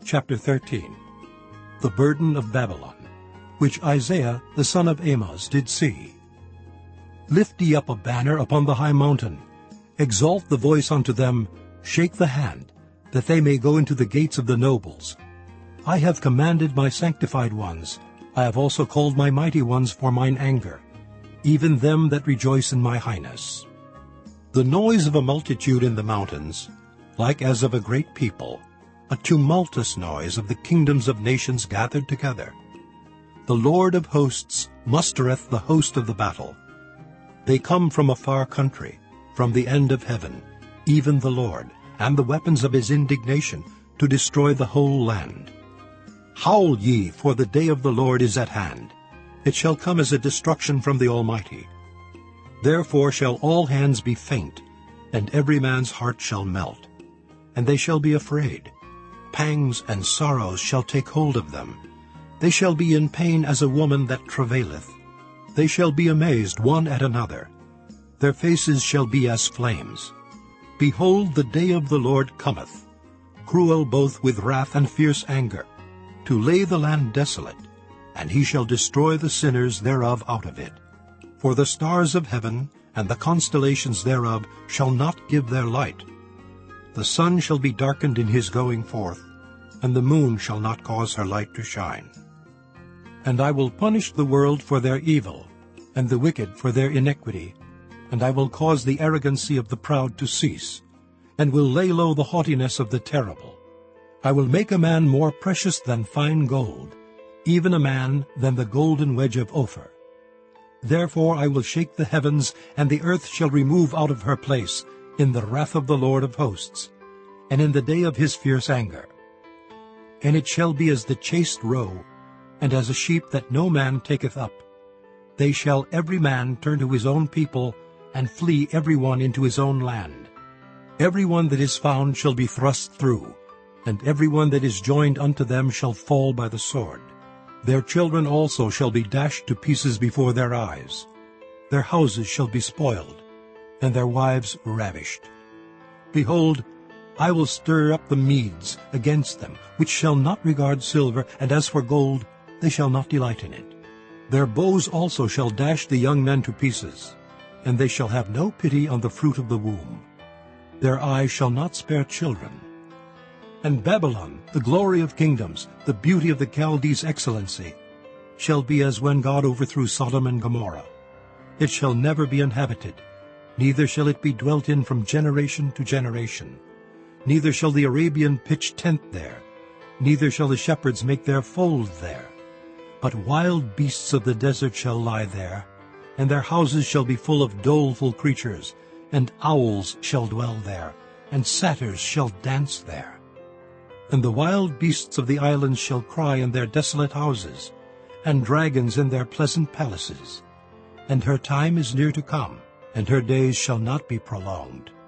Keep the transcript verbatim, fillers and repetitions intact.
Chapter thirteen. The burden of Babylon, which Isaiah the son of Amoz did see. Lift ye up a banner upon the high mountain, exalt the voice unto them, shake the hand, that they may go into the gates of the nobles. I have commanded my sanctified ones, I have also called my mighty ones for mine anger, even them that rejoice in my highness. The noise of a multitude in the mountains, like as of a great people, a tumultuous noise of the kingdoms of nations gathered together. The Lord of hosts mustereth the host of the battle. They come from a far country, from the end of heaven, even the Lord, and the weapons of his indignation, to destroy the whole land. Howl ye, for the day of the Lord is at hand. It shall come as a destruction from the Almighty. Therefore shall all hands be faint, and every man's heart shall melt. And they shall be afraid. Pangs and sorrows shall take hold of them. They shall be in pain as a woman that travaileth. They shall be amazed one at another. Their faces shall be as flames. Behold, the day of the Lord cometh, cruel both with wrath and fierce anger, to lay the land desolate, and he shall destroy the sinners thereof out of it. For the stars of heaven and the constellations thereof shall not give their light. The sun shall be darkened in his going forth, and the moon shall not cause her light to shine. And I will punish the world for their evil, and the wicked for their iniquity, and I will cause the arrogancy of the proud to cease, and will lay low the haughtiness of the terrible. I will make a man more precious than fine gold, even a man than the golden wedge of Ophir. Therefore I will shake the heavens, and the earth shall remove out of her place, in the wrath of the Lord of hosts, and in the day of his fierce anger. And it shall be as the chased roe, and as a sheep that no man taketh up. They shall every man turn to his own people, and flee every one into his own land. Every one that is found shall be thrust through, and every one that is joined unto them shall fall by the sword. Their children also shall be dashed to pieces before their eyes. Their houses shall be spoiled, and their wives ravished. Behold, I will stir up the Medes against them, which shall not regard silver, and as for gold, they shall not delight in it. Their bows also shall dash the young men to pieces, and they shall have no pity on the fruit of the womb. Their eyes shall not spare children. And Babylon, the glory of kingdoms, the beauty of the Chaldees' excellency, shall be as when God overthrew Sodom and Gomorrah. It shall never be inhabited, neither shall it be dwelt in from generation to generation. Neither shall the Arabian pitch tent there, neither shall the shepherds make their fold there. But wild beasts of the desert shall lie there, and their houses shall be full of doleful creatures, and owls shall dwell there, and satyrs shall dance there. And the wild beasts of the islands shall cry in their desolate houses, and dragons in their pleasant palaces. And her time is near to come, and her days shall not be prolonged.